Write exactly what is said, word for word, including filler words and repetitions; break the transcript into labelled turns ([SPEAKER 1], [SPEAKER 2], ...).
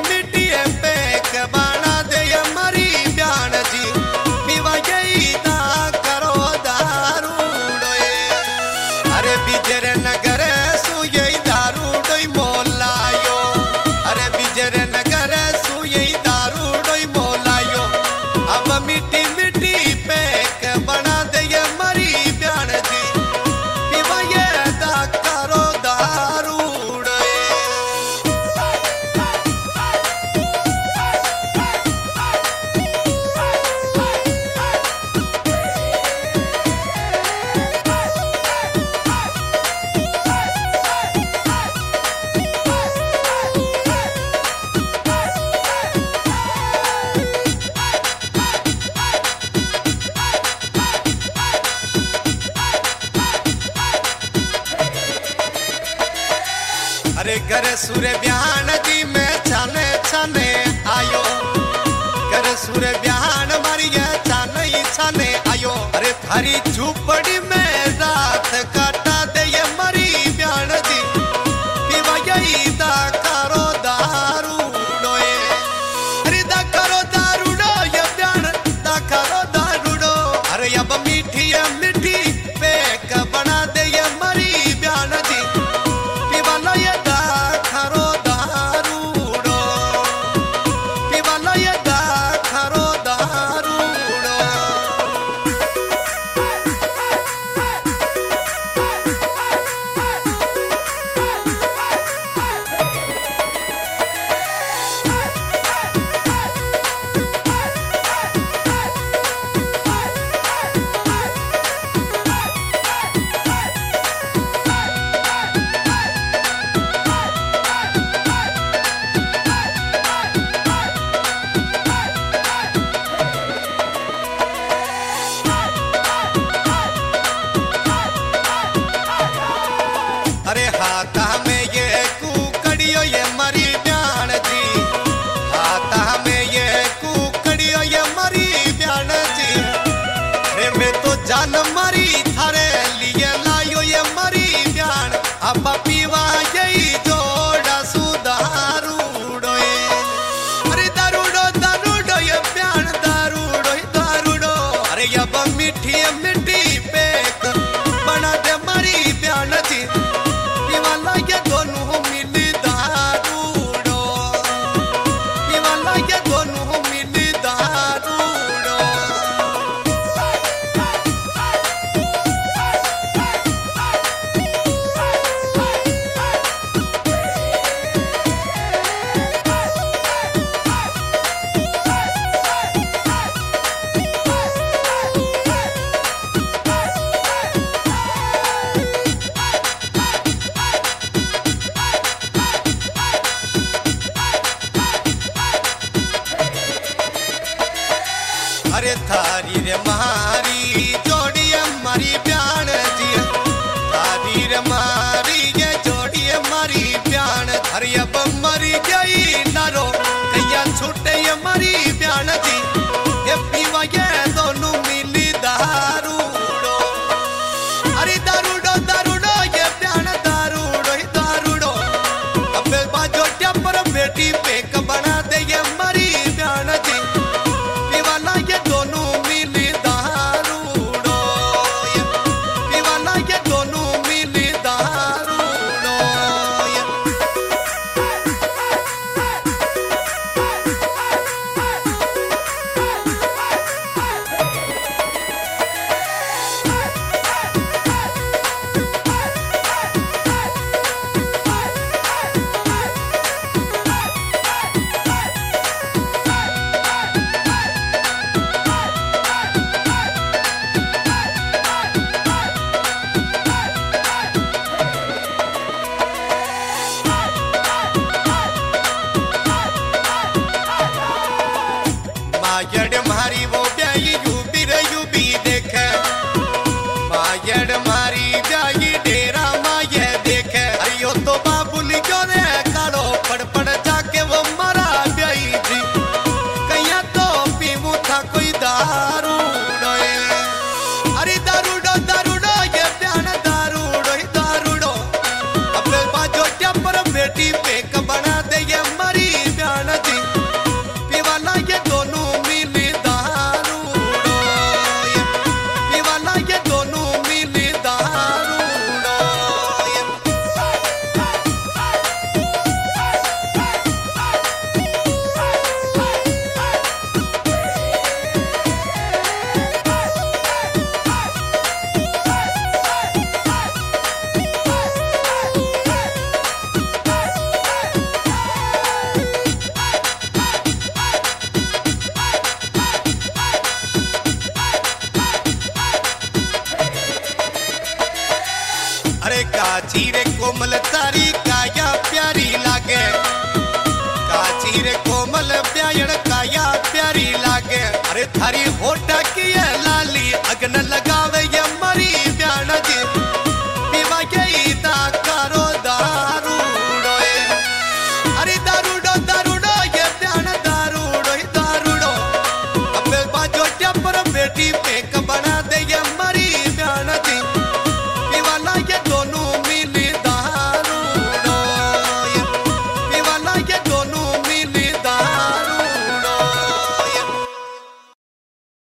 [SPEAKER 1] मिट्टी पेक बना दे मरी ब्यान जी पीवा गई दा करो दारू डोए अरे बिजर नगर सुये दारू डोई मोलायो अरे बिजर नगर सुये दारू डोई मोलायो अब मिट्टी मिट्टी पेक बना दे मरी ब्यान जी पीवा ये दा करो दारू अरे घर सूर्य ब्यान जी में छाने छाने आयो घर सूर्य ब्यान मारिया छाने छाने आयो अरे थारी झूपड़ी में रात काटा दे ये मरी ब्यान जी पीवा गई दा करो दारू डोए अरे दा करो दारू डो ये ब्यान दा करो दारू डो अरे अब मीठी है मिठी पेक बना दे ये मरी ब्यान जी पीवा लो ये अरे हाथा में ये कुकड़ियो ये मरी ब्यान जी हाथा में ये कुकड़ियो ये मरी ब्यान जी अरे मैं तो जान मरी थारे लिए लायो ये मरी ब्यान अब पीवा यही जोड़ा सुधारू डोए अरे दारूडो दारूडो ये ब्यान दारूडो दारूडो अरे अब मिठी मिठी पेक बना दे मरी ब्यान जी पीवाला ये दोनों मिली दारूडो पीवाला ये दोनों मिली दारूडो अरे थारी रे मारी जोड़ी मारी ब्यान जी थारी रे मारी ये जोड़ी मारी ब्यान अरे अब मरी गई नारो कैया छूटे ये मरी ब्यान जी ये पीवा ये दोनों मिली दारूडो अरे दारूडो दारूडो ये ब्यान दारूडो दारूडो अब बाजो टपर बेटी पेक बना दे ये मरी ब्यान जी पीवाला ये दोनों मिली दारूडो पीवाला ये दोनों मिली दारूडो मायड़ मारी वो ब्याई यूबी रे यूबी देखे मायड़ मारी ब्याई डेरा माये देखे अयो तो बाबुली जो रे कालो पड़ पड़ जाके वो मरा ब्याई जी कैया तो पीवू था कोई दारू डोए अरे दारूडो दारूडो ये ब्यान दारूडो दारूडो अब बाजो टपर बेटी पेक बना दे ये मरी ब्यान कोमल तारी काया प्यारी लागे, काची रे कोमल ब्यायण काया प्यारी लागे। अरे थारी होटा